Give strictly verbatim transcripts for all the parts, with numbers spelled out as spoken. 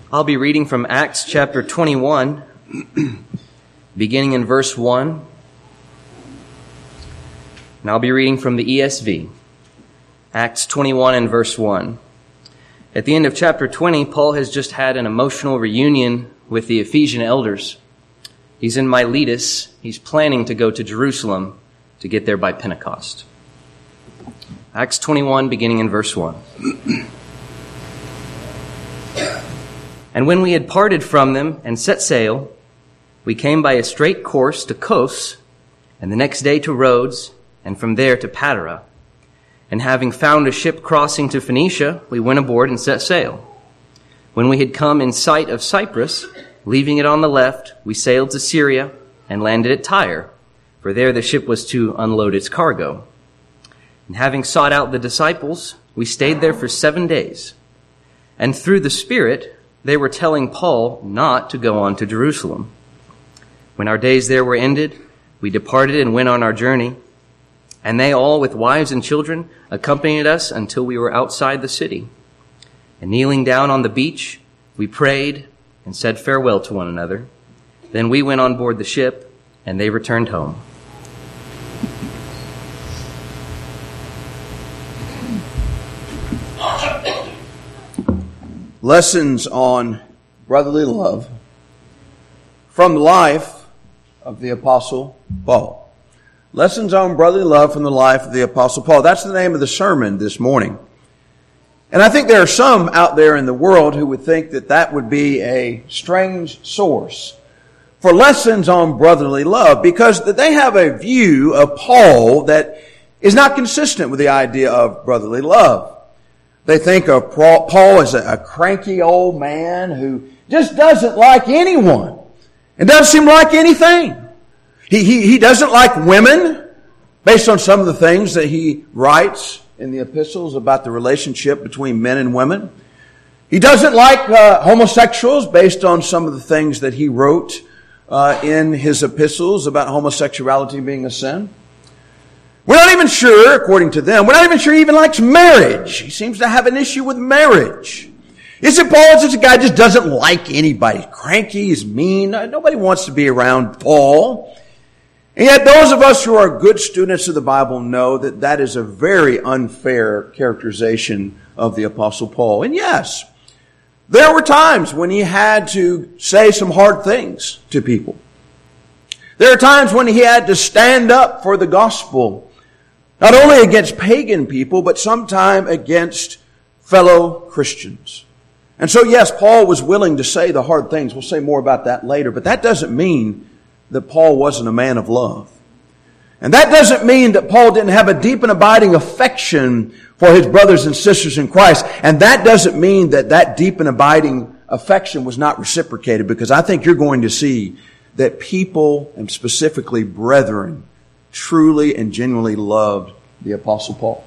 I'll be reading from Acts chapter twenty-one, beginning in verse one. And I'll be reading from the E S V. Acts twenty-one and verse one. At the end of chapter twenty, Paul has just had an emotional reunion with the Ephesian elders. He's in Miletus. He's planning to go to Jerusalem to get there by Pentecost. Acts twenty-one, beginning in verse one. And when we had parted from them and set sail, we came by a straight course to Kos, and the next day to Rhodes, and from there to Patara. And having found a ship crossing to Phoenicia, we went aboard and set sail. When we had come in sight of Cyprus, leaving it on the left, we sailed to Syria and landed at Tyre, for there the ship was to unload its cargo. And having sought out the disciples, we stayed there for seven days. And through the Spirit, they were telling Paul not to go on to Jerusalem. When our days there were ended, we departed and went on our journey. And they all, with wives and children, accompanied us until we were outside the city. And kneeling down on the beach, we prayed and said farewell to one another. Then we went on board the ship, and they returned home. Lessons on brotherly love from the life of the Apostle Paul. Lessons on brotherly love from the life of the Apostle Paul. That's the name of the sermon this morning. And I think there are some out there in the world who would think that that would be a strange source for lessons on brotherly love, because they have a view of Paul that is not consistent with the idea of brotherly love. They think of Paul as a cranky old man who just doesn't like anyone and doesn't seem to like anything. He, he, he doesn't like women, based on some of the things that he writes in the epistles about the relationship between men and women. He doesn't like uh, homosexuals, based on some of the things that he wrote uh, in his epistles about homosexuality being a sin. We're not even sure, according to them, we're not even sure he even likes marriage. He seems to have an issue with marriage. Is it Paul? Is this a guy who just doesn't like anybody? He's cranky, he's mean. Nobody wants to be around Paul. And yet those of us who are good students of the Bible know that that is a very unfair characterization of the Apostle Paul. And yes, there were times when he had to say some hard things to people. There are times when he had to stand up for the gospel, not only against pagan people, but sometimes against fellow Christians. And so, yes, Paul was willing to say the hard things. We'll say more about that later. But that doesn't mean that Paul wasn't a man of love. And that doesn't mean that Paul didn't have a deep and abiding affection for his brothers and sisters in Christ. And that doesn't mean that that deep and abiding affection was not reciprocated, because I think you're going to see that people, and specifically brethren, truly and genuinely loved the Apostle Paul.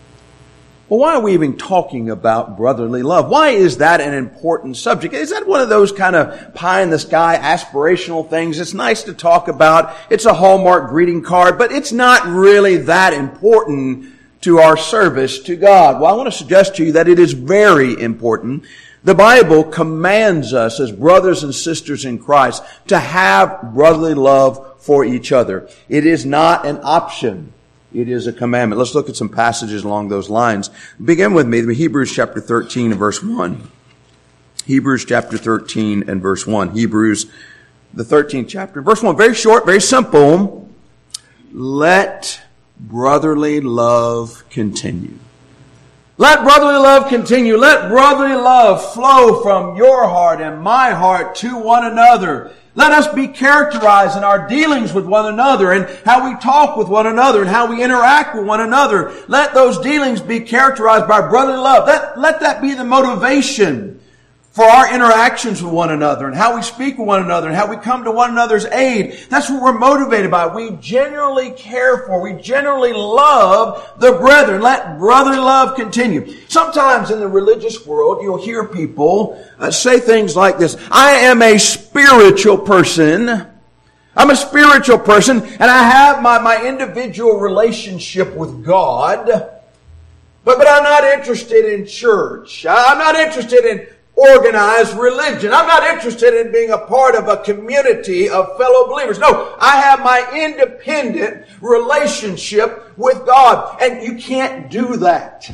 Well, why are we even talking about brotherly love? Why is that an important subject? Is that one of those kind of pie-in-the-sky aspirational things? It's nice to talk about. It's a Hallmark greeting card, but it's not really that important to our service to God. Well, I want to suggest to you that it is very important. The Bible commands us as brothers and sisters in Christ to have brotherly love for each other. It is not an option. It is a commandment. Let's look at some passages along those lines. Begin with me, Hebrews chapter thirteen and verse one. Hebrews chapter thirteen and verse one. Hebrews, the thirteenth chapter. Verse one, very short, very simple. Let brotherly love continue. Let brotherly love continue. Let brotherly love flow from your heart and my heart to one another. Let us be characterized in our dealings with one another and how we talk with one another and how we interact with one another. Let those dealings be characterized by brotherly love. Let, let that be the motivation for our interactions with one another and how we speak with one another and how we come to one another's aid. That's what we're motivated by. We genuinely care for, we genuinely love the brethren. Let brotherly love continue. Sometimes in the religious world, you'll hear people uh, say things like this: I am a spiritual person. I'm a spiritual person, and I have my, my individual relationship with God, but, but I'm not interested in church. I'm not interested in organized religion. I'm not interested in being a part of a community of fellow believers. No, I have my independent relationship with God. And you can't do that.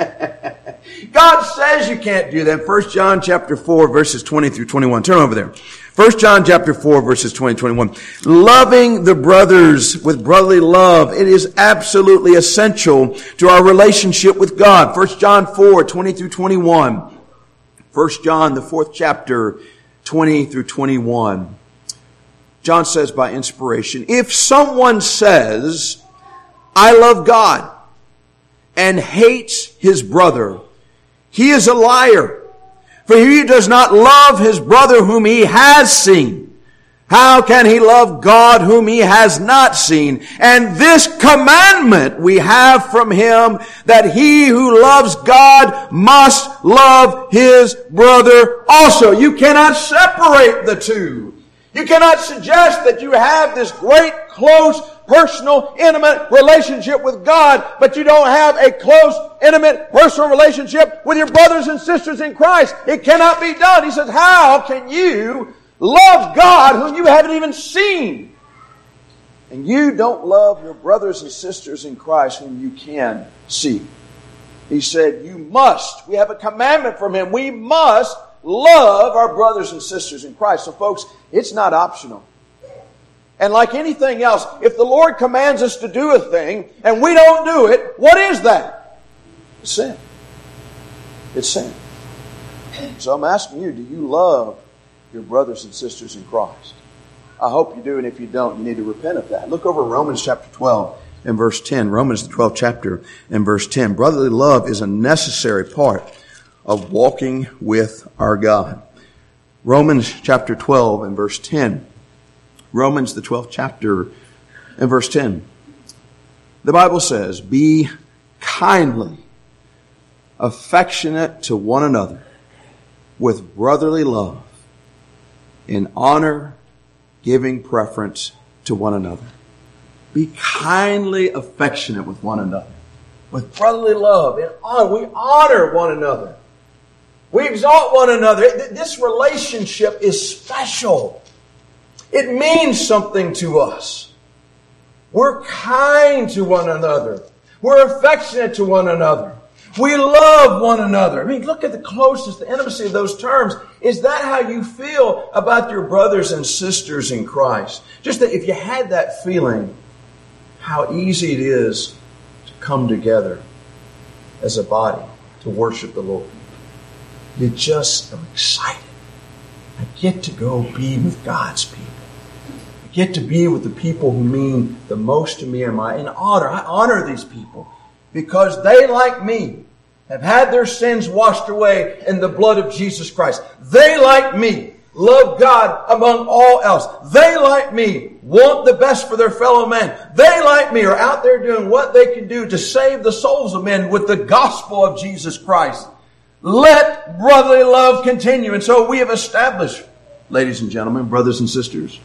God says you can't do that. First John chapter four, verses twenty through twenty-one. Turn over there. First John chapter four, verses twenty, twenty-one. Loving the brothers with brotherly love, it is absolutely essential to our relationship with God. First John four, twenty through twenty-one. First John, the fourth chapter, twenty through twenty-one. John says by inspiration, if someone says, I love God, and hates his brother, he is a liar. For he does not love his brother whom he has seen. How can he love God whom he has not seen? And this commandment we have from him, that he who loves God must love his brother also. You cannot separate the two. You cannot suggest that you have this great, close, personal, intimate relationship with God, but you don't have a close, intimate, personal relationship with your brothers and sisters in Christ. It cannot be done. He says, how can you love God whom you haven't even seen? And you don't love your brothers and sisters in Christ whom you can see. He said, you must. We have a commandment from him. We must love our brothers and sisters in Christ. So folks, it's not optional. And like anything else, if the Lord commands us to do a thing and we don't do it, what is that? It's sin. It's sin. So I'm asking you, do you love your brothers and sisters in Christ? I hope you do, and if you don't, you need to repent of that. Look over Romans chapter twelve and verse ten. Romans the twelfth chapter and verse ten. Brotherly love is a necessary part of walking with our God. Romans chapter twelve and verse ten. Romans the twelfth chapter and verse ten. The Bible says, be kindly affectionate to one another with brotherly love, in honor, giving preference to one another. Be kindly affectionate with one another, with brotherly love, in honor. We honor one another. We exalt one another. This relationship is special. It means something to us. We're kind to one another. We're affectionate to one another. We love one another. I mean, look at the closeness, the intimacy of those terms. Is that how you feel about your brothers and sisters in Christ? Just that if you had that feeling, how easy it is to come together as a body to worship the Lord. You just are excited. I get to go be with God's people. I get to be with the people who mean the most to me and my in honor. I honor these people because they, like me, have had their sins washed away in the blood of Jesus Christ. They, like me, love God above all else. They, like me, want the best for their fellow man. They, like me, are out there doing what they can do to save the souls of men with the gospel of Jesus Christ. Let brotherly love continue. And so we have established, ladies and gentlemen, brothers and sisters,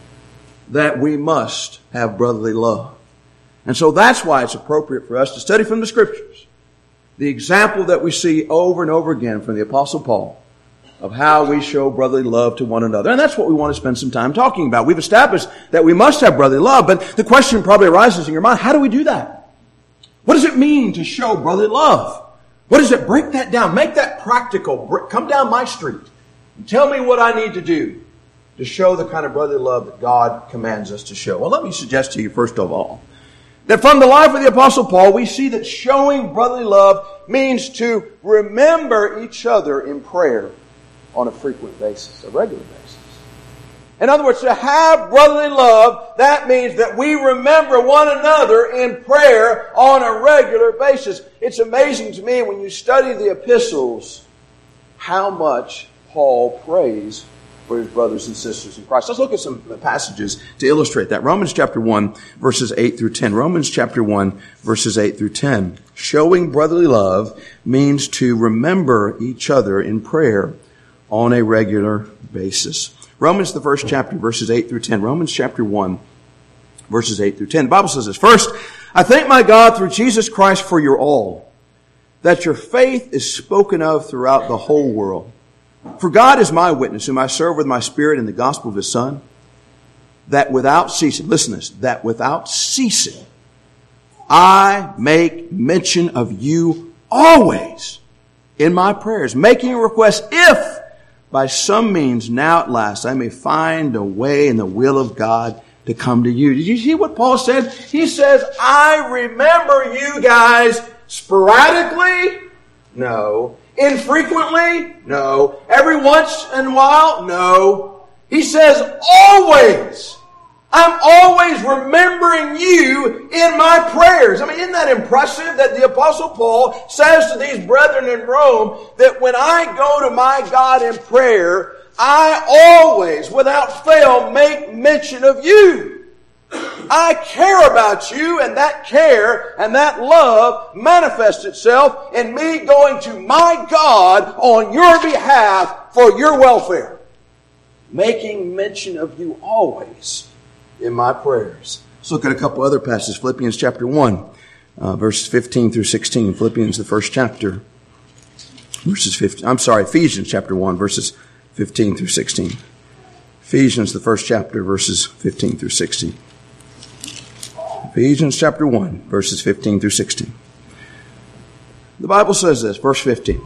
that we must have brotherly love. And so that's why it's appropriate for us to study from the Scriptures the example that we see over and over again from the Apostle Paul of how we show brotherly love to one another. And that's what we want to spend some time talking about. We've established that we must have brotherly love, but the question probably arises in your mind, how do we do that? What does it mean to show brotherly love? What does it? Break that down. Make that practical. Come down my street and tell me what I need to do to show the kind of brotherly love that God commands us to show. Well, let me suggest to you, first of all, that from the life of the Apostle Paul, we see that showing brotherly love means to remember each other in prayer on a frequent basis, a regular basis. In other words, to have brotherly love, that means that we remember one another in prayer on a regular basis. It's amazing to me when you study the epistles how much Paul prays for his brothers and sisters in Christ. Let's look at some passages to illustrate that. Romans chapter one, verses eight through ten. Romans chapter one, verses eight through ten. Showing brotherly love means to remember each other in prayer on a regular basis. Romans, the first chapter, verses eight through ten. Romans chapter one, verses eight through ten. The Bible says this. First, I thank my God through Jesus Christ for your all, that your faith is spoken of throughout the whole world. For God is my witness, whom I serve with my spirit in the gospel of his Son, that without ceasing, listen to this, that without ceasing, I make mention of you always in my prayers, making a request if by some means now at last I may find a way in the will of God to come to you. Did you see what Paul said? He says, I remember you guys sporadically? No. Infrequently? No. Every once in a while? No. He says, always. I'm always remembering you in my prayers. I mean, isn't that impressive that the Apostle Paul says to these brethren in Rome that when I go to my God in prayer, I always, without fail, make mention of you. I care about you, and that care and that love manifests itself in me going to my God on your behalf for your welfare. Making mention of you always in my prayers. Let's look at a couple other passages. Philippians chapter one, uh, verses fifteen through sixteen. Philippians, the first chapter, verses fifteen. I'm sorry, Ephesians chapter one, verses fifteen through sixteen. Ephesians, the first chapter, verses fifteen through sixteen. Ephesians chapter one, verses fifteen through sixteen. The Bible says this, verse fifteen.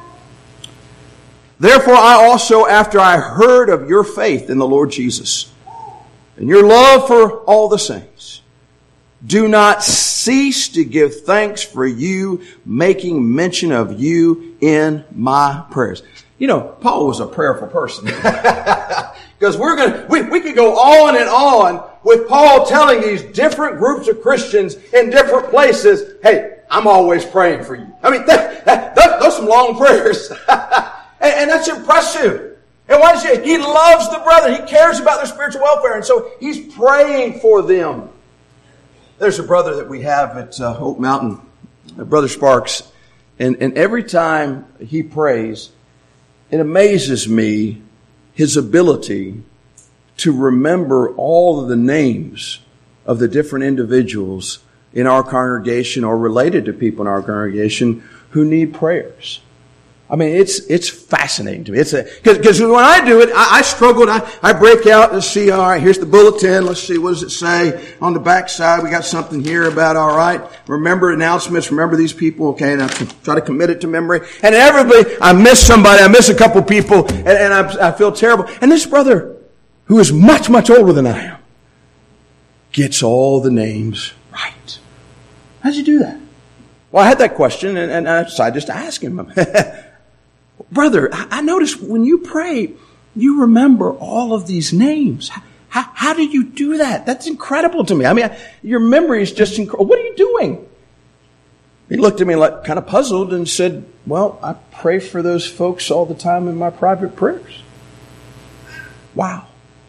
Therefore I also, after I heard of your faith in the Lord Jesus, and your love for all the saints, do not cease to give thanks for you, making mention of you in my prayers. You know, Paul was a prayerful person. Because we're going to, we, we could go on and on with Paul telling these different groups of Christians in different places, hey, I'm always praying for you. I mean, that, that, that, those are some long prayers. and, and that's impressive. And why does he? He loves the brother. He cares about their spiritual welfare. And so he's praying for them. There's a brother that we have at uh, Oak Mountain, Brother Sparks. And, and every time he prays, it amazes me his ability to remember all of the names of the different individuals in our congregation or related to people in our congregation who need prayers. I mean, it's it's fascinating to me. It's a because when I do it, I, I struggled. I, I break out and see. All right, here's the bulletin. Let's see, what does it say on the back side? We got something here about all right. Remember announcements. Remember these people. Okay, and I try to commit it to memory. And everybody, I miss somebody. I miss a couple people, and, and I, I feel terrible. And this brother, who is much much older than I am, gets all the names right. How'd you do that? Well, I had that question, and, and I decided just to ask him. Brother, I noticed when you pray, you remember all of these names. How, how do you do that? That's incredible to me. I mean, your memory is just incredible. What are you doing? He looked at me like kind of puzzled and said, well, I pray for those folks all the time in my private prayers. Wow.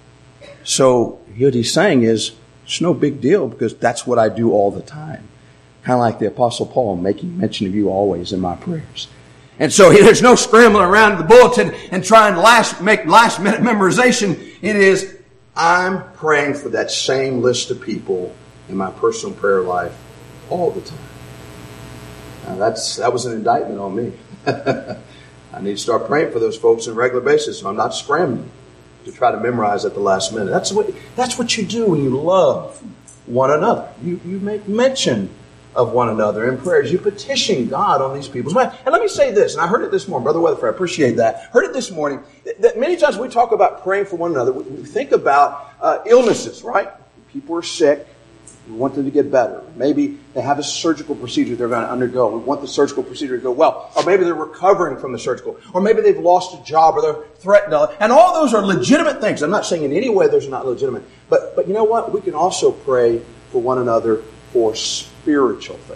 So what he's saying is, it's no big deal because that's what I do all the time. Kind of like the Apostle Paul, making mention of you always in my prayers. And so there's no scrambling around the bulletin and trying to last, make last minute memorization. It is, I'm praying for that same list of people in my personal prayer life all the time. Now that's, that was an indictment on me. I need to start praying for those folks on a regular basis so I'm not scrambling to try to memorize at the last minute. That's what, that's what you do when you love one another. You, you make mention of one another in prayers. You petition God on these people's minds. And let me say this, and I heard it this morning, Brother Weatherford, I appreciate that. Heard it this morning, that many times we talk about praying for one another, we think about uh, illnesses, right? People are sick. We want them to get better. Maybe they have a surgical procedure they're going to undergo. We want the surgical procedure to go well. Or maybe they're recovering from the surgical. Or maybe they've lost a job or they're threatened. And all those are legitimate things. I'm not saying in any way those are not legitimate. But, but you know what? We can also pray for one another for spiritual things.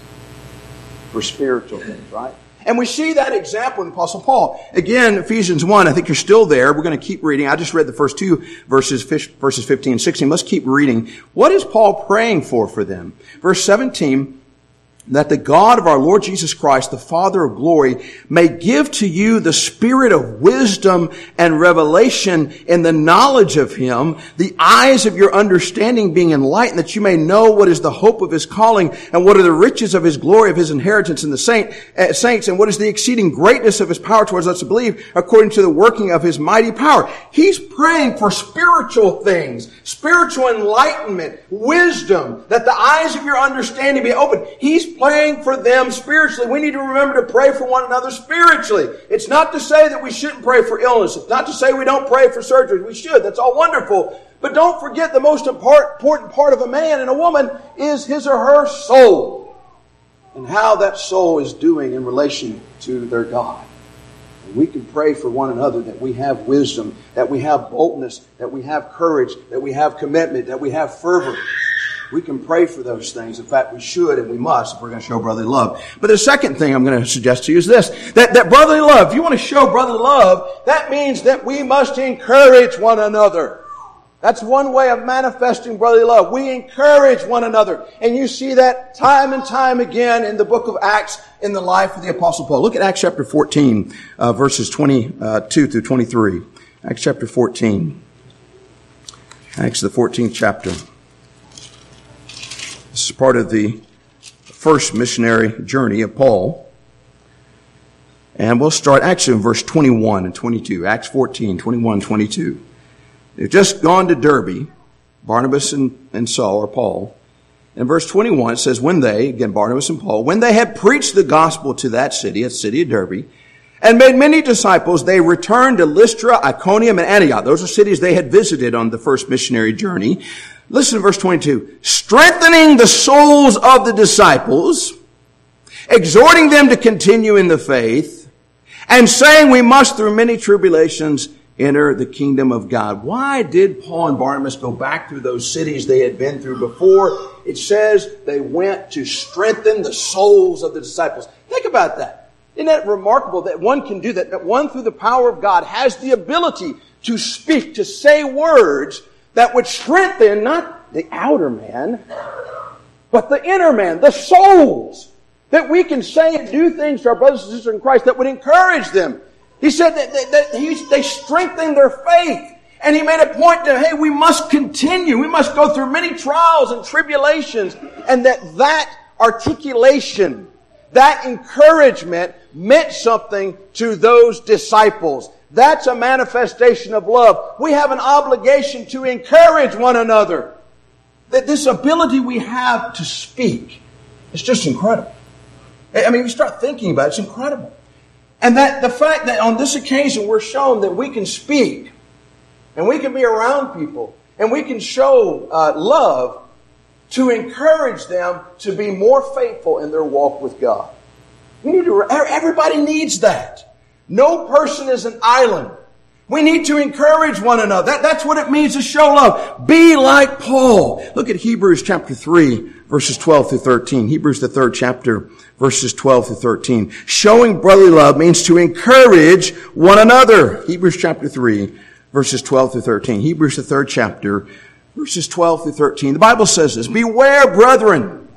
For spiritual things, right? And we see that example in Apostle Paul. Again, Ephesians one, I think you're still there. We're going to keep reading. I just read the first two verses, verses fifteen and sixteen. Let's keep reading. What is Paul praying for for them? Verse seventeen, that the God of our Lord Jesus Christ, the Father of glory, may give to you the spirit of wisdom and revelation in the knowledge of Him, the eyes of your understanding being enlightened, that you may know what is the hope of His calling, and what are the riches of His glory, of His inheritance in the saint, uh, saints, and what is the exceeding greatness of His power towards us to believe, according to the working of His mighty power. He's praying for spiritual things, spiritual enlightenment, wisdom, that the eyes of your understanding be open. He's praying for them spiritually. We need to remember to pray for one another spiritually. It's not to say that we shouldn't pray for illness. It's not to say we don't pray for surgery. We should. That's all wonderful. But don't forget the most important part of a man and a woman is his or her soul, and how that soul is doing in relation to their God. And we can pray for one another that we have wisdom, that we have boldness, that we have courage, that we have commitment, that we have fervor. We can pray for those things. In fact, we should and we must if we're going to show brotherly love. But the second thing I'm going to suggest to you is this, that, that brotherly love, if you want to show brotherly love, that means that we must encourage one another. That's one way of manifesting brotherly love. We encourage one another. And you see that time and time again in the book of Acts in the life of the Apostle Paul. Look at Acts chapter fourteen, uh, verses twenty-two through twenty-three. Acts chapter fourteen. Acts the fourteenth chapter. This is part of the first missionary journey of Paul. And we'll start actually in verse twenty-one and twenty-two. Acts fourteen, twenty-one, twenty-two. They've just gone to Derbe, Barnabas and, and Saul, or Paul. In verse twenty-one, it says, when they, again Barnabas and Paul, when they had preached the gospel to that city, that city of Derbe, and made many disciples, they returned to Lystra, Iconium, and Antioch. Those are cities they had visited on the first missionary journey. Listen to verse twenty-two. Strengthening the souls of the disciples, exhorting them to continue in the faith, and saying we must through many tribulations enter the kingdom of God. Why did Paul and Barnabas go back through those cities they had been through before? It says they went to strengthen the souls of the disciples. Think about that. Isn't that remarkable that one can do that? That one through the power of God has the ability to speak, to say words that would strengthen not the outer man, but the inner man, the souls. That we can say and do things to our brothers and sisters in Christ that would encourage them. He said that, that, that he, they strengthened their faith. And he made a point that, hey, we must continue. We must go through many trials and tribulations. And that that articulation, that encouragement meant something to those disciples. That's a manifestation of love. We have an obligation to encourage one another. That this ability we have to speak is just incredible. I mean, you start thinking about it, it's incredible. And that the fact that on this occasion we're shown that we can speak and we can be around people and we can show uh, love to encourage them to be more faithful in their walk with God. We need to, everybody needs that. No person is an island. We need to encourage one another. That, that's what it means to show love. Be like Paul. Look at Hebrews chapter three, verses twelve through thirteen. Hebrews the third chapter, verses twelve through thirteen. Showing brotherly love means to encourage one another. Hebrews chapter three, verses twelve through thirteen. Hebrews the third chapter, verses twelve through thirteen. The Bible says this, beware, brethren,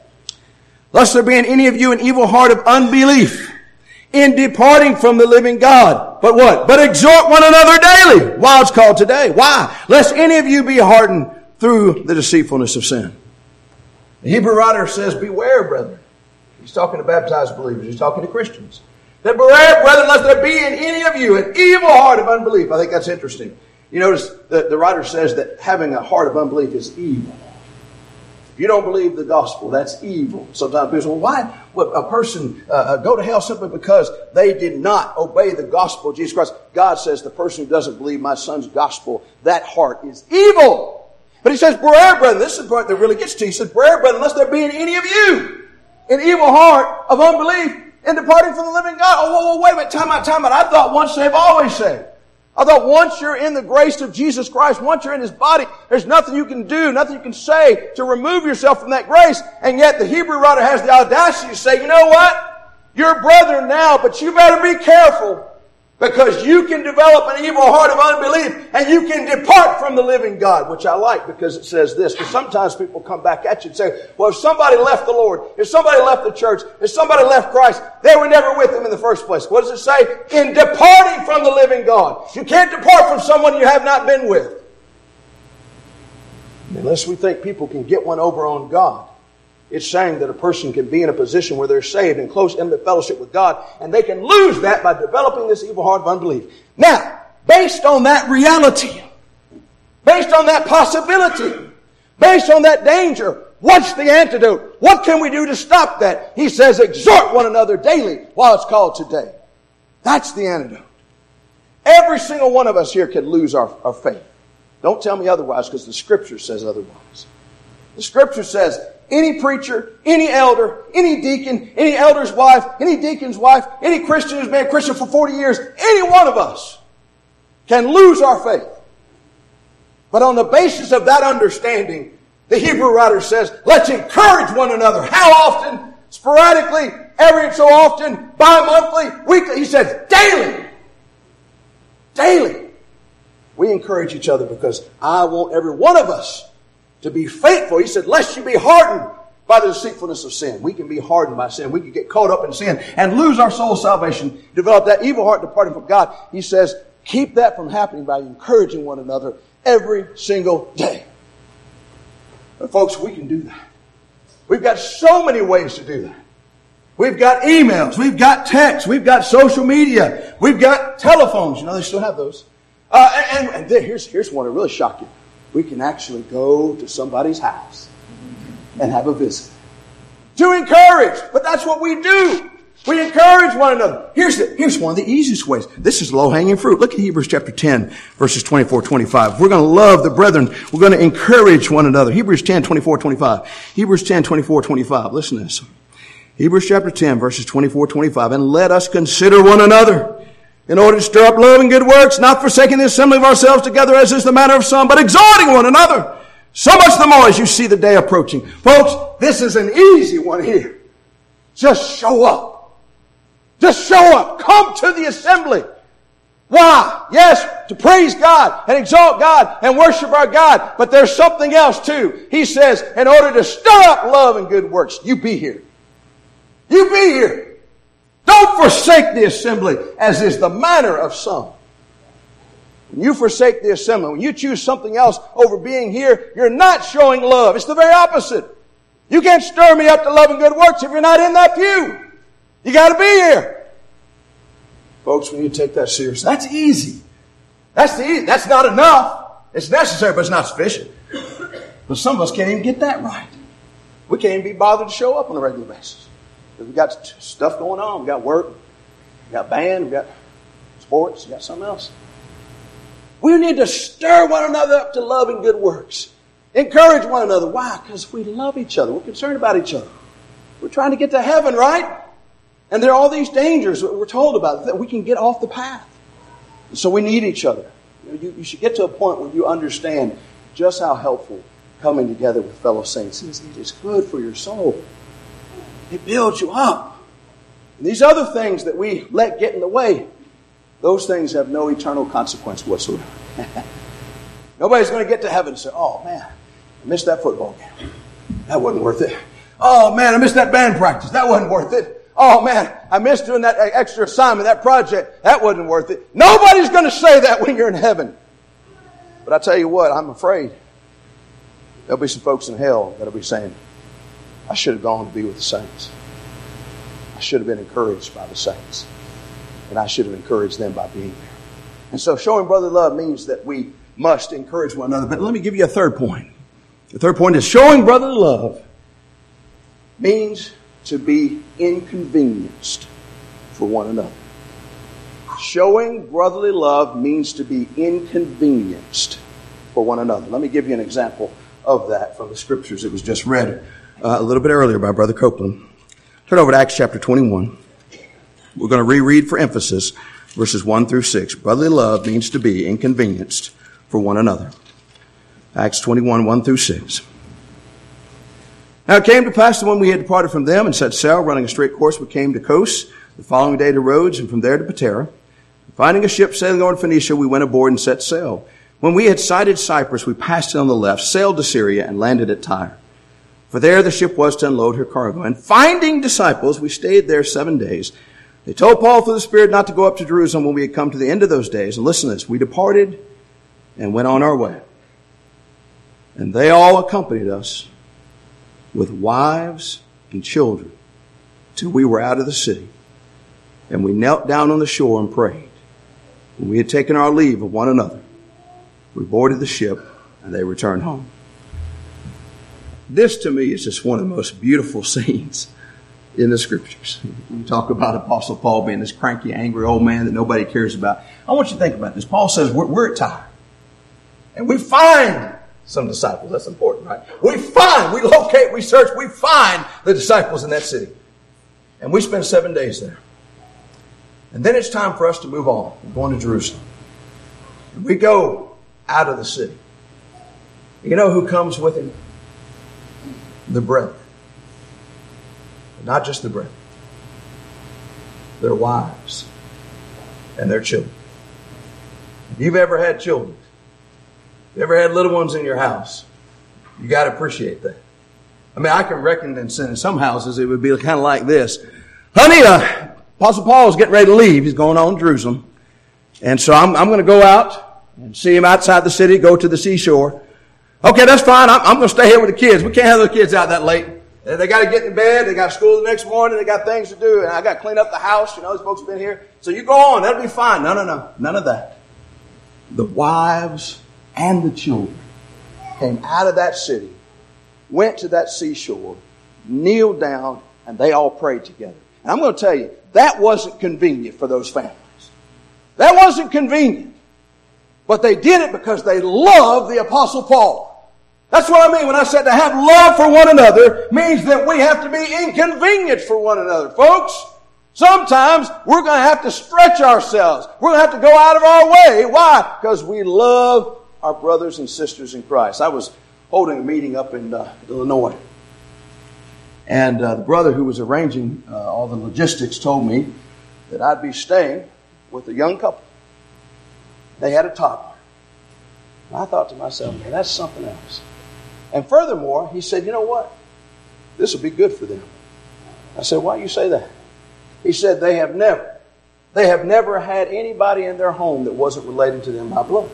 lest there be in any of you an evil heart of unbelief in departing from the living God. But what? But exhort one another daily, while it's called today. Why? Lest any of you be hardened through the deceitfulness of sin. The Hebrew writer says, beware, brethren. He's talking to baptized believers. He's talking to Christians. That beware, brethren, lest there be in any of you an evil heart of unbelief. I think that's interesting. You notice that the writer says that having a heart of unbelief is evil. If you don't believe the gospel, that's evil. Sometimes people say, well, why would a person uh, go to hell simply because they did not obey the gospel of Jesus Christ? God says the person who doesn't believe my son's gospel, that heart is evil. But he says, beware, brethren. This is the part that really gets to you. He says, beware, brethren, lest there be in any of you an evil heart of unbelief in departing from the living God. Oh, whoa, whoa, wait a minute, time out, time out. I thought once saved, always saved. I thought once you're in the grace of Jesus Christ, once you're in His body, there's nothing you can do, nothing you can say to remove yourself from that grace. And yet the Hebrew writer has the audacity to say, you know what? You're a brother now, but you better be careful Because you can develop an evil heart of unbelief and you can depart from the living God, which I like because it says this. Because sometimes people come back at you and say, well, if somebody left the Lord, if somebody left the church, if somebody left Christ, they were never with Him in the first place. What does it say? In departing from the living God. You can't depart from someone you have not been with. Unless we think people can get one over on God. It's saying that a person can be in a position where they're saved and close intimate fellowship with God, and they can lose that by developing this evil heart of unbelief. Now, based on that reality, based on that possibility, based on that danger, what's the antidote? What can we do to stop that? He says, exhort one another daily while it's called today. That's the antidote. Every single one of us here can lose our, our faith. Don't tell me otherwise, because the Scripture says otherwise. The Scripture says, any preacher, any elder, any deacon, any elder's wife, any deacon's wife, any Christian who's been a Christian for forty years, any one of us can lose our faith. But on the basis of that understanding, the Hebrew writer says, let's encourage one another. How often? Sporadically, every so often, bi-monthly, weekly. He says daily. Daily. We encourage each other because I want every one of us to be faithful. He said, lest you be hardened by the deceitfulness of sin. We can be hardened by sin. We can get caught up in sin and lose our soul's salvation, develop that evil heart departing from God. He says, keep that from happening by encouraging one another every single day. But folks, we can do that. We've got so many ways to do that. We've got emails. We've got texts. We've got social media. We've got telephones. You know, they still have those. Uh, and and, and there, here's, here's one that really shocked you. We can actually go to somebody's house and have a visit. To encourage. But that's what we do. We encourage one another. Here's the, here's one of the easiest ways. This is low-hanging fruit. Look at Hebrews chapter ten, verses twenty-four, twenty-five. We're going to love the brethren. We're going to encourage one another. Hebrews ten, twenty-four, twenty-five. Hebrews ten, twenty-four, twenty-five. Listen to this. Hebrews chapter ten, verses twenty-four, twenty-five. And let us consider one another in order to stir up love and good works, not forsaking the assembly of ourselves together as is the manner of some, but exhorting one another. So much the more as you see the day approaching. Folks, this is an easy one here. Just show up. Just show up. Come to the assembly. Why? Yes, to praise God and exalt God and worship our God. But there's something else too. He says, in order to stir up love and good works, you be here. You be here. Don't forsake the assembly, as is the manner of some. When you forsake the assembly, when you choose something else over being here, you're not showing love. It's the very opposite. You can't stir me up to love and good works if you're not in that pew. You got to be here. Folks, we need to take that seriously. That's easy. That's the easy. That's not enough. It's necessary, but it's not sufficient. But some of us can't even get that right. We can't even be bothered to show up on a regular basis. We've got stuff going on. We've got work. We've got band. We've got sports. We've got something else. We need to stir one another up to love and good works. Encourage one another. Why? Because we love each other. We're concerned about each other. We're trying to get to heaven, right? And there are all these dangers that we're told about that we can get off the path. So we need each other. You, you should get to a point where you understand just how helpful coming together with fellow saints is. It is good for your soul. It builds you up. And these other things that we let get in the way, those things have no eternal consequence whatsoever. Nobody's going to get to heaven and say, oh man, I missed that football game. That wasn't worth it. Oh man, I missed that band practice. That wasn't worth it. Oh man, I missed doing that extra assignment, that project. That wasn't worth it. Nobody's going to say that when you're in heaven. But I tell you what, I'm afraid there'll be some folks in hell that'll be saying, I should have gone to be with the saints. I should have been encouraged by the saints. And I should have encouraged them by being there. And so showing brotherly love means that we must encourage one another. But let me give you a third point. The third point is showing brotherly love means to be inconvenienced for one another. Showing brotherly love means to be inconvenienced for one another. Let me give you an example of that from the scriptures. It was just read uh, a little bit earlier by Brother Copeland. Turn over to Acts chapter twenty-one. We're going to reread for emphasis verses one through six. Brotherly love means to be inconvenienced for one another. Acts twenty-one, one through six. Now it came to pass that when we had departed from them and set sail, running a straight course, we came to Kos, the following day to Rhodes, and from there to Patara. Finding a ship sailing on Phoenicia, we went aboard and set sail. When we had sighted Cyprus, we passed it on the left, sailed to Syria, and landed at Tyre. For there the ship was to unload her cargo. And finding disciples, we stayed there seven days. They told Paul through the Spirit not to go up to Jerusalem when we had come to the end of those days. And listen to this. We departed and went on our way. And they all accompanied us with wives and children till we were out of the city. And we knelt down on the shore and prayed. When we had taken our leave of one another, we boarded the ship and they returned home. This to me is just one of the most beautiful scenes in the Scriptures. You talk about Apostle Paul being this cranky, angry old man that nobody cares about. I want you to think about this. Paul says we're, we're at Tyre. And we find some disciples. That's important, right? We find, we locate, we search, we find the disciples in that city. And we spend seven days there. And then it's time for us to move on. We're going to Jerusalem. And we go out of the city. You know who comes with him? The brethren. Not just the brethren. Their wives and their children. If you've ever had children, if you've ever had little ones in your house, you got to appreciate that. I mean, I can reckon in some houses it would be kind of like this. Honey, uh, Apostle Paul is getting ready to leave. He's going on to Jerusalem. And so I'm, I'm going to go out and see him outside the city, go to the seashore. Okay, that's fine. I'm, I'm going to stay here with the kids. We can't have the kids out that late. They got to get in bed. They got school the next morning. They got things to do. And I got to clean up the house. You know, those folks have been here. So you go on. That'll be fine. No, no, no. None of that. The wives and the children came out of that city, went to that seashore, kneeled down, and they all prayed together. And I'm going to tell you, that wasn't convenient for those families. That wasn't convenient. But they did it because they loved the Apostle Paul. That's what I mean when I said to have love for one another means that we have to be inconvenienced for one another. Folks, sometimes we're going to have to stretch ourselves. We're going to have to go out of our way. Why? Because we love our brothers and sisters in Christ. I was holding a meeting up in uh, Illinois. And uh, the brother who was arranging uh, all the logistics told me that I'd be staying with a young couple. They had a toddler. And I thought to myself, man, that's something else. And furthermore, he said, you know what? This will be good for them. I said, why do you say that? He said, they have never, they have never had anybody in their home that wasn't related to them by blood.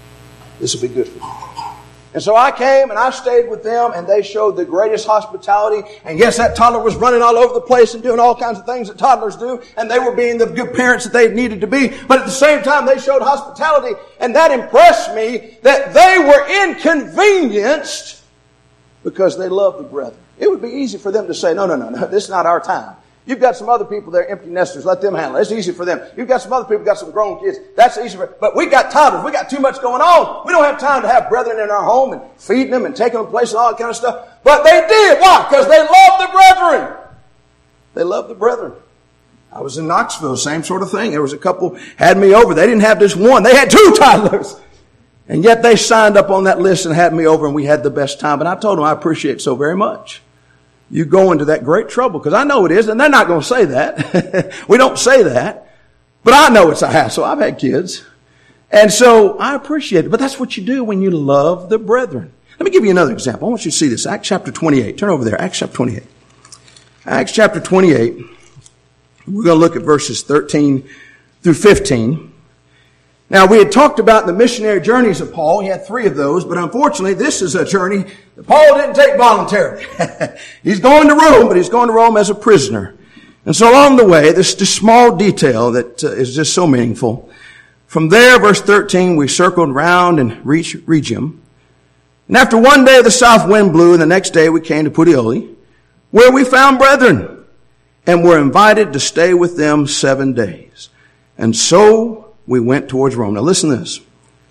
This will be good for them. And so I came and I stayed with them and they showed the greatest hospitality. And yes, that toddler was running all over the place and doing all kinds of things that toddlers do. And they were being the good parents that they needed to be. But at the same time, they showed hospitality. And that impressed me that they were inconvenienced because they loved the brethren. It would be easy for them to say, no, no, no, no, this is not our time. You've got some other people there, empty nesters. Let them handle it. It's easy for them. You've got some other people, got some grown kids. That's easy for But we got toddlers. We got too much going on. We don't have time to have brethren in our home and feeding them and taking them places and all that kind of stuff. But they did. Why? Because they loved the brethren. They loved the brethren. I was in Knoxville, same sort of thing. There was a couple had me over. They didn't have just one. They had two toddlers. And yet they signed up on that list and had me over and we had the best time. And I told them I appreciate it so very much. You go into that great trouble, because I know it is, and they're not going to say that. We don't say that. But I know it's a hassle. I've had kids. And so I appreciate it. But that's what you do when you love the brethren. Let me give you another example. I want you to see this. Acts chapter twenty-eight. Turn over there. Acts chapter twenty-eight. Acts chapter twenty-eight. We're going to look at verses thirteen through fifteen. Now, we had talked about the missionary journeys of Paul. He had three of those, but unfortunately, this is a journey that Paul didn't take voluntarily. He's going to Rome, but he's going to Rome as a prisoner. And so along the way, this, this small detail that uh, is just so meaningful. From there, verse thirteen, we circled round and reached Rhegium. And after one day, the south wind blew, and the next day we came to Puteoli, where we found brethren, and were invited to stay with them seven days. And so we went towards Rome. Now listen to this.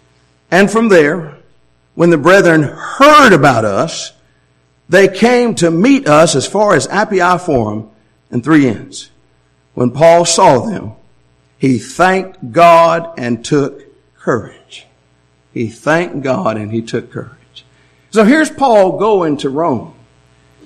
And from there, when the brethren heard about us, they came to meet us as far as Appii Forum and Three Inns. When Paul saw them, he thanked God and took courage. He thanked God and he took courage. So here's Paul going to Rome.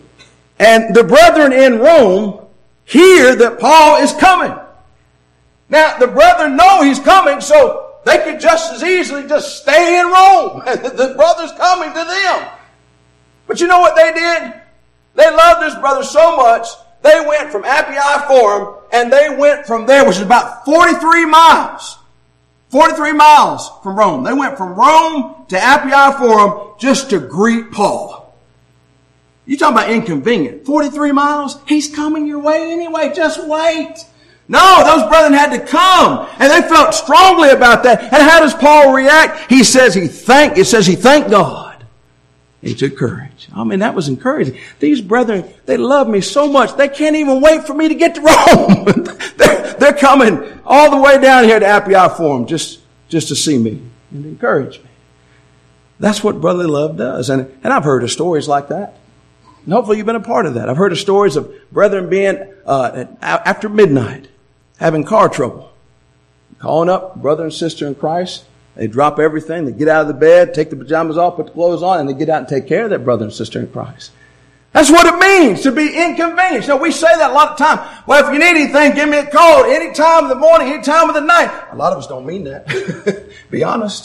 And the brethren in Rome hear that Paul is coming. Now, the brethren know he's coming, so they could just as easily just stay in Rome. The brother's coming to them. But you know what they did? They loved this brother so much, they went from Appii Forum, and they went from there, which is about forty-three miles. forty-three miles from Rome. They went from Rome to Appii Forum just to greet Paul. You talking about inconvenient. forty-three miles? He's coming your way anyway. Just wait. No, those brethren had to come, and they felt strongly about that. And how does Paul react? He says he thanked, it says he thanked God. He took courage. I mean, that was encouraging. These brethren, they love me so much, they can't even wait for me to get to Rome. they're, they're coming all the way down here to Appii Forum just, just to see me and encourage me. That's what brotherly love does. And, and I've heard of stories like that. And hopefully you've been a part of that. I've heard of stories of brethren being, uh, after midnight, having car trouble, calling up brother and sister in Christ. They drop everything. They get out of the bed, take the pajamas off, put the clothes on, and they get out and take care of that brother and sister in Christ. That's what it means to be inconvenienced. So we say that a lot of time. Well, if you need anything, give me a call any time of the morning, any time of the night. A lot of us don't mean that. Be honest.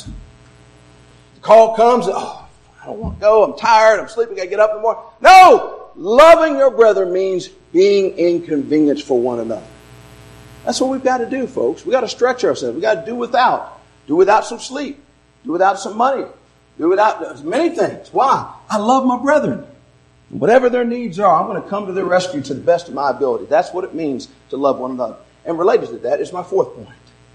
The call comes, oh, I don't want to go. I'm tired. I'm sleeping. I get up in the morning. No! Loving your brother means being inconvenienced for one another. That's what we've got to do, folks. We've got to stretch ourselves. We've got to do without. Do without some sleep. Do without some money. Do without many things. Why? I love my brethren. Whatever their needs are, I'm going to come to their rescue to the best of my ability. That's what it means to love one another. And related to that is my fourth point.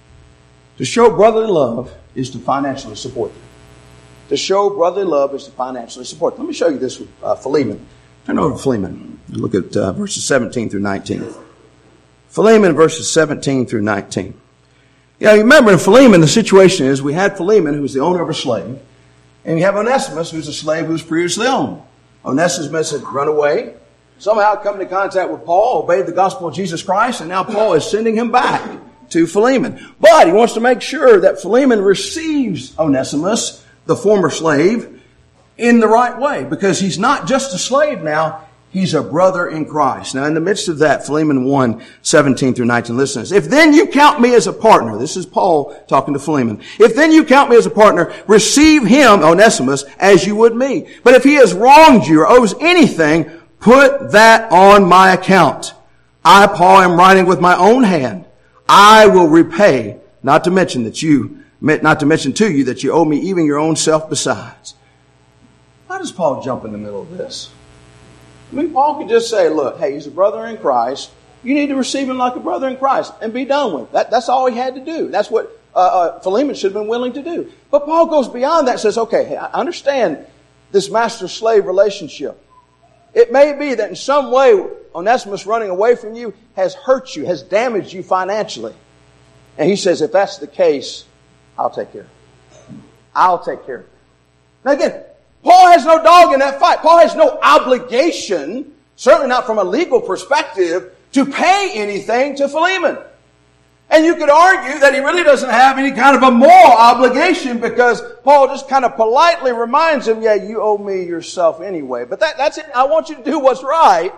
To show brotherly love is to financially support them. To show brotherly love is to financially support them. Let me show you this with uh, Philemon. Turn over to Philemon. Look at uh, verses seventeen through nineteen. Philemon verses seventeen through nineteen. Yeah, you remember in Philemon, the situation is we had Philemon, who was the owner of a slave, and you have Onesimus, who's a slave who was previously owned. Onesimus had run away, somehow come into contact with Paul, obeyed the gospel of Jesus Christ, and now Paul is sending him back to Philemon. But he wants to make sure that Philemon receives Onesimus, the former slave, in the right way, because he's not just a slave now, he's a brother in Christ. Now, in the midst of that, Philemon one, seventeen through nineteen, listen to this. If then you count me as a partner, this is Paul talking to Philemon. If then you count me as a partner, receive him, Onesimus, as you would me. But if he has wronged you or owes anything, put that on my account. I, Paul, am writing with my own hand. I will repay, not to mention that you, not to mention to you that you owe me even your own self besides. Why does Paul jump in the middle of this? I mean, Paul could just say, look, hey, he's a brother in Christ. You need to receive him like a brother in Christ and be done with it. That, that's all he had to do. That's what uh, uh, Philemon should have been willing to do. But Paul goes beyond that and says, okay, hey, I understand this master-slave relationship. It may be that in some way Onesimus running away from you has hurt you, has damaged you financially. And he says, if that's the case, I'll take care of it. I'll take care of it. Now again, Paul has no dog in that fight. Paul has no obligation, certainly not from a legal perspective, to pay anything to Philemon. And you could argue that he really doesn't have any kind of a moral obligation because Paul just kind of politely reminds him, yeah, you owe me yourself anyway. But that, that's it. I want you to do what's right.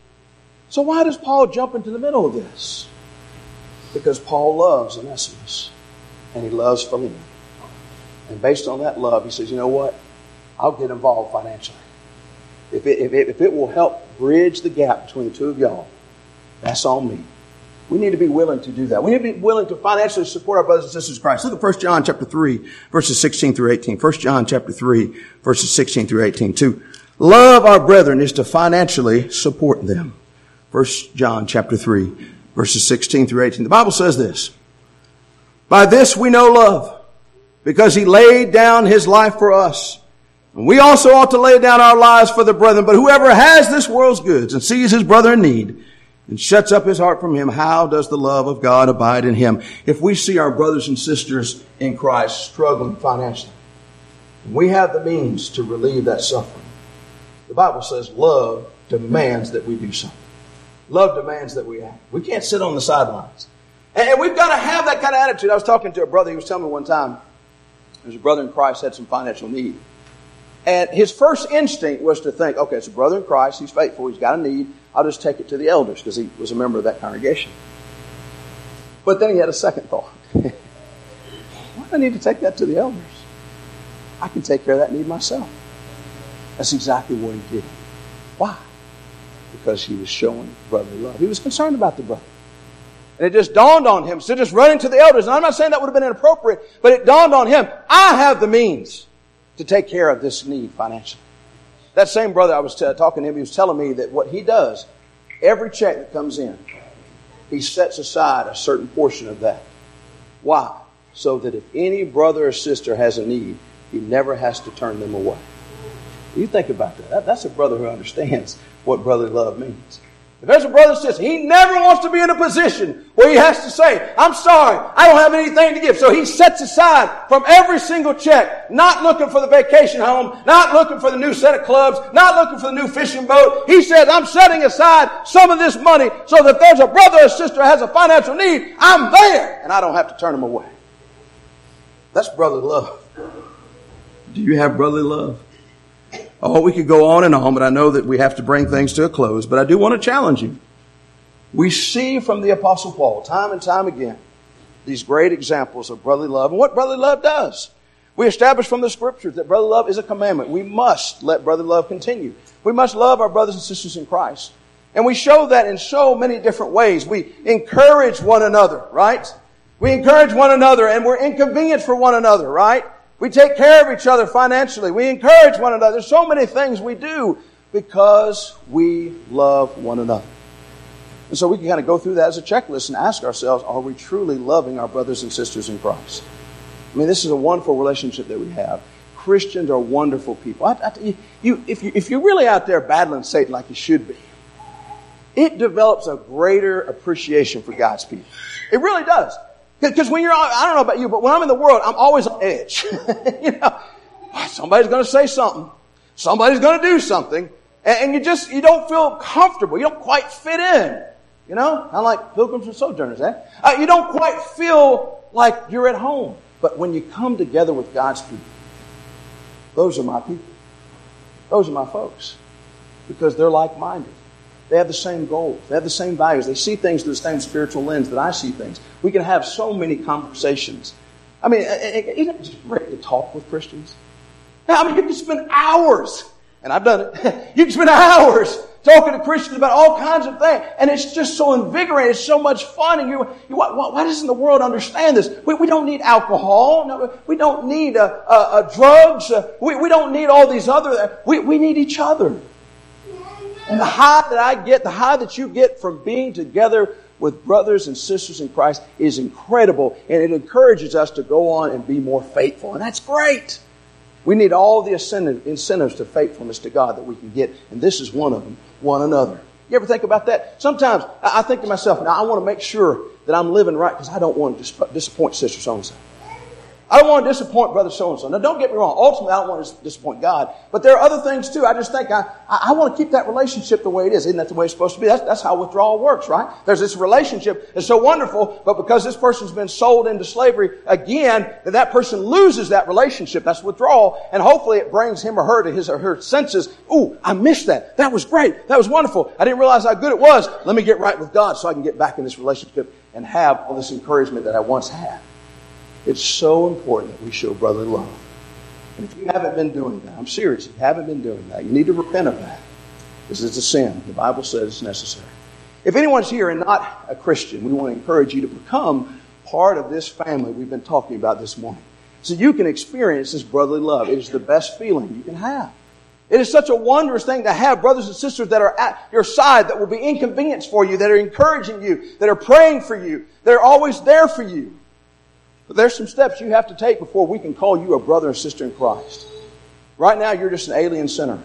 So why does Paul jump into the middle of this? Because Paul loves Onesimus and he loves Philemon. And based on that love, he says, you know what? I'll get involved financially. If it, if, it, if it will help bridge the gap between the two of y'all, that's on me. We need to be willing to do that. We need to be willing to financially support our brothers and sisters in Christ. Look at First John chapter three, verses sixteen through eighteen. First John chapter three, verses sixteen through eighteen. To love our brethren is to financially support them. First John chapter three, verses sixteen through eighteen. The Bible says this. By this we know love, because he laid down his life for us. And we also ought to lay down our lives for the brethren. But whoever has this world's goods and sees his brother in need and shuts up his heart from him, how does the love of God abide in him? If we see our brothers and sisters in Christ struggling financially, and we have the means to relieve that suffering, the Bible says love demands that we do something. Love demands that we act. We can't sit on the sidelines. And we've got to have that kind of attitude. I was talking to a brother. He was telling me one time, there's a brother in Christ had some financial need. And his first instinct was to think, okay, it's a brother in Christ. He's faithful. He's got a need. I'll just take it to the elders because he was a member of that congregation. But But then he had a second thought. Why do I need to take that to the elders? I can take care of that need myself. That's exactly what he did. Why? Because he was showing brotherly love. He was concerned about the brother. And it just dawned on him. So just running to the elders. And I'm not saying that would have been inappropriate, but it dawned on him. I have the means to take care of this need financially. That same brother I was t- talking to him, he was telling me that what he does, every check that comes in, he sets aside a certain portion of that. Why? So that if any brother or sister has a need, he never has to turn them away. You think about that. that. That's a brother who understands what brotherly love means. If there's a brother or sister, he never wants to be in a position where he has to say, I'm sorry, I don't have anything to give. So he sets aside from every single check, not looking for the vacation home, not looking for the new set of clubs, not looking for the new fishing boat. He says, I'm setting aside some of this money so that if there's a brother or sister who has a financial need, I'm there and I don't have to turn them away. That's brotherly love. Do you have brotherly love? Oh, we could go on and on, but I know that we have to bring things to a close. But I do want to challenge you. We see from the Apostle Paul, time and time again, these great examples of brotherly love and what brotherly love does. We establish from the Scriptures that brotherly love is a commandment. We must let brotherly love continue. We must love our brothers and sisters in Christ. And we show that in so many different ways. We encourage one another, right? We encourage one another and we're inconvenienced for one another, right? We take care of each other financially. We encourage one another. There's so many things we do because we love one another. And so we can kind of go through that as a checklist and ask ourselves, are we truly loving our brothers and sisters in Christ? I mean, this is a wonderful relationship that we have. Christians are wonderful people. I, I, you, if, you, if you're really out there battling Satan like you should be, it develops a greater appreciation for God's people. It really does. Because when you're, I don't know about you, but when I'm in the world, I'm always on edge. You know, somebody's going to say something. Somebody's going to do something. And, and you just, you don't feel comfortable. You don't quite fit in. You know, kind of like pilgrims and sojourners, eh? Uh, you don't quite feel like you're at home. But when you come together with God's people, those are my people. Those are my folks. Because they're like-minded. They have the same goals. They have the same values. They see things through the same spiritual lens that I see things. We can have so many conversations. I mean, isn't it just great to talk with Christians? I mean, you can spend hours, and I've done it, you can spend hours talking to Christians about all kinds of things, and it's just so invigorating. It's so much fun. And you, you why, why doesn't the world understand this? We, we don't need alcohol. No, we don't need uh, uh, uh, drugs. Uh, we, we don't need all these other. We, we need each other. And the high that I get, the high that you get from being together with brothers and sisters in Christ is incredible. And it encourages us to go on and be more faithful. And that's great. We need all the incentives to faithfulness to God that we can get. And this is one of them, one another. You ever think about that? Sometimes I think to myself, now I want to make sure that I'm living right because I don't want to disappoint sister so-and-so. I don't want to disappoint brother so-and-so. Now, don't get me wrong. Ultimately, I don't want to disappoint God. But there are other things, too. I just think I, I, I want to keep that relationship the way it is. Isn't that the way it's supposed to be? That's, that's how withdrawal works, right? There's this relationship that's so wonderful, but because this person's been sold into slavery again, that that person loses that relationship. That's withdrawal. And hopefully it brings him or her to his or her senses. Ooh, I missed that. That was great. That was wonderful. I didn't realize how good it was. Let me get right with God so I can get back in this relationship and have all this encouragement that I once had. It's so important that we show brotherly love. And if you haven't been doing that, I'm serious, if you haven't been doing that, you need to repent of that. This is a sin. The Bible says it's necessary. If anyone's here and not a Christian, we want to encourage you to become part of this family we've been talking about this morning. So you can experience this brotherly love. It is the best feeling you can have. It is such a wondrous thing to have brothers and sisters that are at your side, that will be inconvenienced for you, that are encouraging you, that are praying for you, that are always there for you. But there's some steps you have to take before we can call you a brother and sister in Christ. Right now, you're just an alien sinner.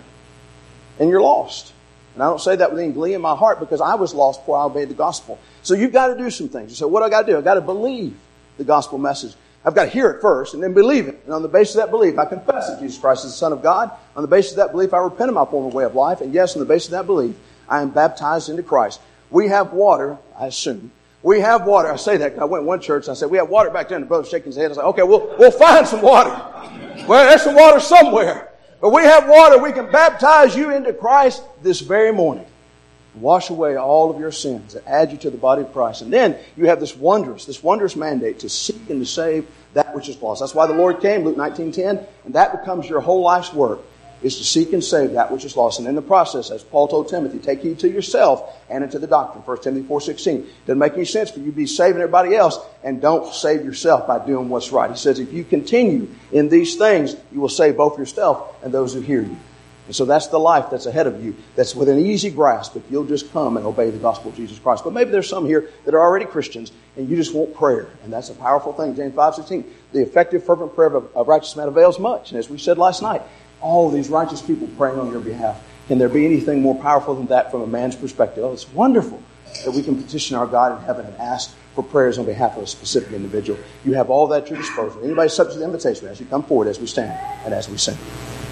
And you're lost. And I don't say that with any glee in my heart because I was lost before I obeyed the gospel. So you've got to do some things. You say, what do I got to do? I've got to believe the gospel message. I've got to hear it first and then believe it. And on the basis of that belief, I confess that Jesus Christ is the Son of God. On the basis of that belief, I repent of my former way of life. And yes, on the basis of that belief, I am baptized into Christ. We have water, I assume. We have water. I say that because I went to one church and I said, we have water back there. And the brother shaking his head. I said, okay, we'll, we'll find some water. Well, there's some water somewhere. But we have water. We can baptize you into Christ this very morning. wash away all of your sins, and add you to the body of Christ. And then you have this wondrous, this wondrous mandate to seek and to save that which is lost. That's why the Lord came, Luke nineteen ten, and that becomes your whole life's work, is to seek and save that which is lost. And in the process, as Paul told Timothy, take heed to yourself and into the doctrine. First Timothy four sixteen. Doesn't make any sense for you to be saving everybody else and don't save yourself by doing what's right. He says if you continue in these things, you will save both yourself and those who hear you. And so that's the life that's ahead of you. That's within easy grasp if you'll just come and obey the gospel of Jesus Christ. But maybe there's some here that are already Christians and you just want prayer. And that's a powerful thing. James five sixteen. The effective, fervent prayer of a righteous man avails much. And as we said last night, all of these righteous people praying on your behalf. Can there be anything more powerful than that from a man's perspective? Oh, it's wonderful that we can petition our God in heaven and ask for prayers on behalf of a specific individual. You have all that at your disposal. Anybody subject to the invitation as you come forward as we stand and as we sing.